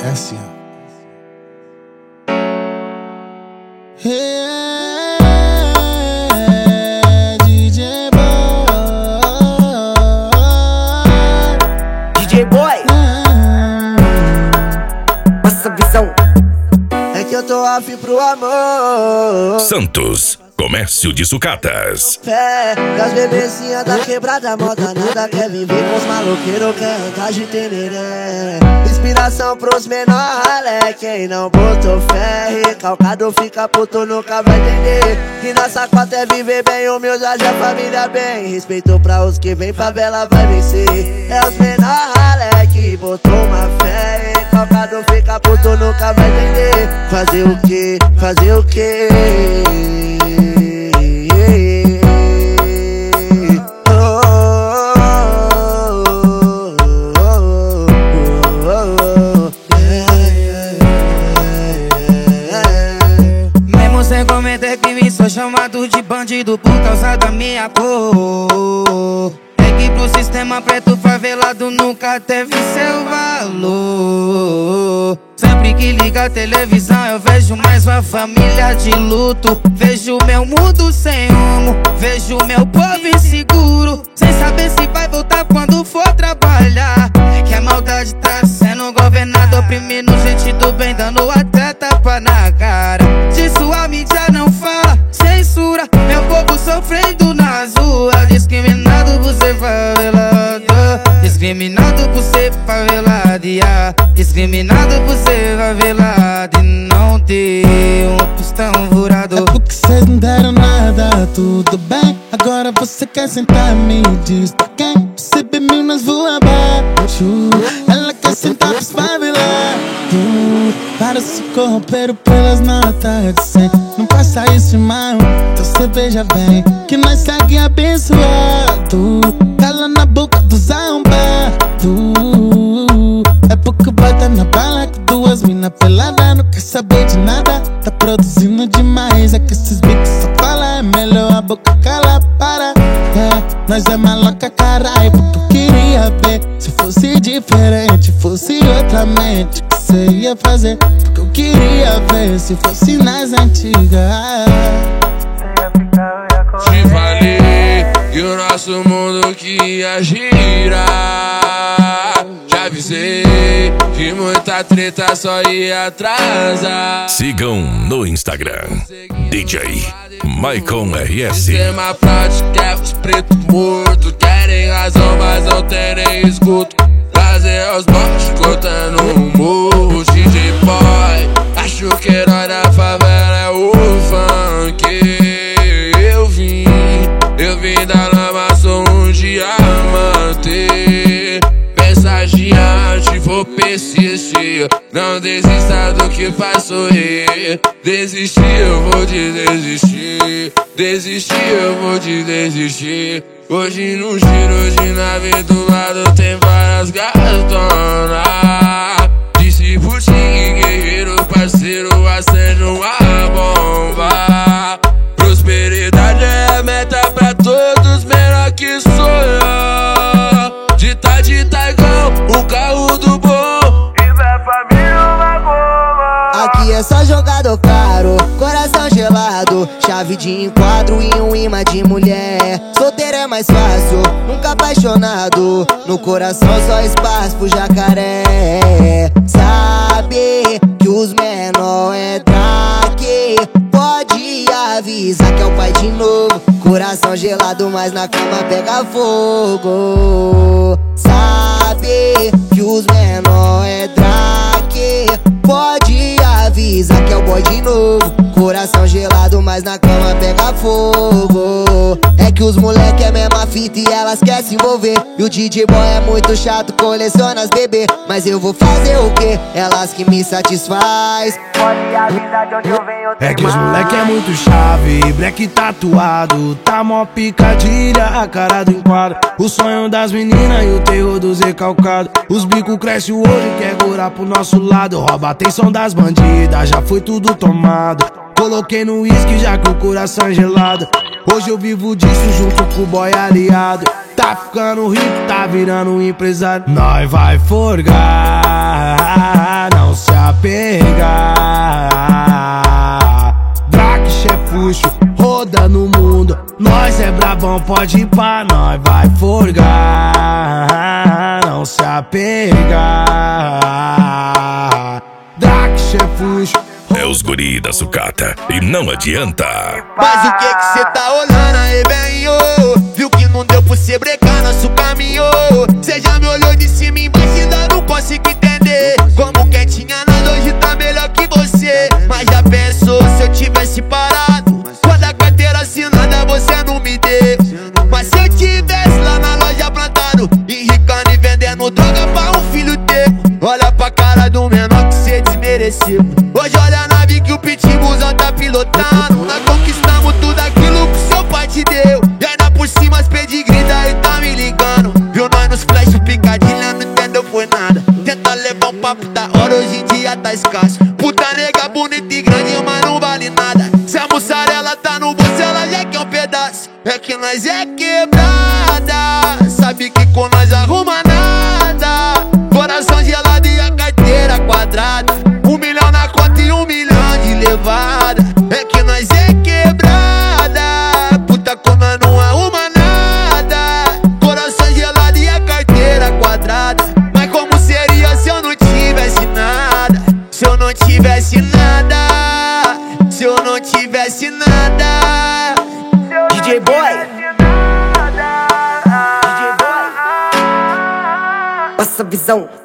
S. DJ Boy, passa a visão. É que eu tô afim pro amor. Santos, comércio de sucatas. Fé, que as bebezinhas da quebrada moda nada quer viver com os maloqueiros, quer andar de tereré. Inspiração pros menor ralé, quem não botou fé, recalcado fica puto, nunca vai entender. Que nossa cota é viver bem, humildade, a família bem. Respeito pra os que vem, favela vai vencer. É os menor ralé que botou uma fé, recalcado fica puto, nunca vai entender. Fazer o quê? Fazer o quê? Mesmo sem cometer crime, sou chamado de bandido por causa da minha cor. É que pro sistema preto favelado nunca teve seu valor. Sempre que liga a televisão eu vejo mais uma família de luto. Vejo meu mundo sem rumo, vejo meu povo inseguro, sem saber se vai voltar quando for trabalhar. Que a maldade tá sendo governada, oprimindo gente do bem, dando até tapa na cara. Disso a mídia não fala, censura meu povo sofrendo nas ruas. Discriminado por ser favelado, discriminado por ser favelado, yeah. Discriminado por ser favelado e não ter um tostão furado. É porque cês não deram nada, tudo bem. Agora você quer sentar, me diz pra quem? Você bebeu nas voa abaixo, ela quer sentar pros favelados. Para se corromper pelas notas de 100. Não faça isso, irmão, então cê veja bem que nós segue abençoado. Cala na boca dos arrombados. É porque bota na bala com duas mina pelada, não quer saber de nada, tá produzindo demais. É que esses bicos só falam, é melhor a boca cala, para. Nós é maloca, caralho, porque eu queria ver se fosse diferente, fosse outra mente que cê ia fazer. Porque eu queria ver se fosse nas antigas. Te falei que o nosso mundo que ia girar. Já avisei que muita treta só ia atrasar. Sigam no Instagram DJ Maicon RS. Sistema prático é os pretos mortos, querem razão mas não terem escuto. Prazer aos baixos cortando o morro. DJ Boy, acho que o herói da favela é o funk. Eu vim da lama, sou um diamante. Mensageante, vou persistir. Não desista do que faz sorrir. Desistir, eu vou te desistir. Desistir, eu vou te desistir. Hoje no giro de nave do lado tem várias gatonas. Disse Putin, guerreiro, parceiro, acende uma bomba. Prosperidade é a meta pra todos, menor que sonhar. De tá igual o carro do bom. E vai família uma goma. Aqui é só jogador caro, coração gelado, chave de enquadro e um imã de mulher. Solteiro é mais fácil, nunca apaixonado, no coração só espaço pro jacaré. Sabe que os menor é traque, pode avisar que é o pai de novo. Coração gelado, mas na cama pega fogo. Sabe que os menor é traque, pode avisar que é o boy de novo. Coração gelado, mas na cama pega fogo. É que os moleque é mesma fita e elas querem se envolver. E o DJ Boy é muito chato, coleciona as bebê. Mas eu vou fazer o quê? Elas que me satisfaz. Pode avisar de onde eu venho. É que os moleque é muito chave, black tatuado, tá mó picadilha, a cara do enquadro. O sonho das meninas e o terror dos recalcados. Os bicos crescem o olho, quer gorar pro nosso lado. Rouba a atenção das bandidas, já foi tudo tomado. Coloquei no uísque já que o coração é gelado. Hoje eu vivo disso junto com o boy aliado. Tá ficando rico, tá virando um empresário. Nós vai forgar, não pode ir pra nós, vai forgar, não se apegar. Drac, chefuxo. É os guri da sucata e não adianta. Mas o que cê tá olhando aí, bem, viu que não deu pra cê brecar nosso caminho. Cê já me olhou de cima e embaixo, ainda não consigo entender como quem tinha nada hoje tá melhor que você. Mas já pensou se eu tivesse parado quando a carteira assinada você não me deu? Mas se eu tivesse lá na loja plantado, enricando e vendendo droga pra um filho teu. Olha pra cara do menor que cê desmereceu. Hoje olha a nave que o pitbullzão tá pilotando. Nós conquistamos tudo aquilo que seu pai te deu. E ainda por cima as pedigree daí tá me ligando. Viu nós nos flash picadilha, não entendeu foi nada. Tenta levar um papo da hora, hoje em dia tá escasso. Puta nega bonita e grande, mas não vale nada. Se a mussarela tá no bolso, ela já quer um pedaço. É que nós é quebrada, sabe que com nós arruma nada. Coração gelado e a carteira quadrada. 1 milhão na conta e 1 milhão de levada. É que nós é quebrada, puta como nós não arruma nada. Coração gelado e a carteira quadrada. Mas como seria se eu não tivesse nada? Se eu não tivesse nada, se eu não tivesse nada. DJ Boy, DJ Boy, Passa visão.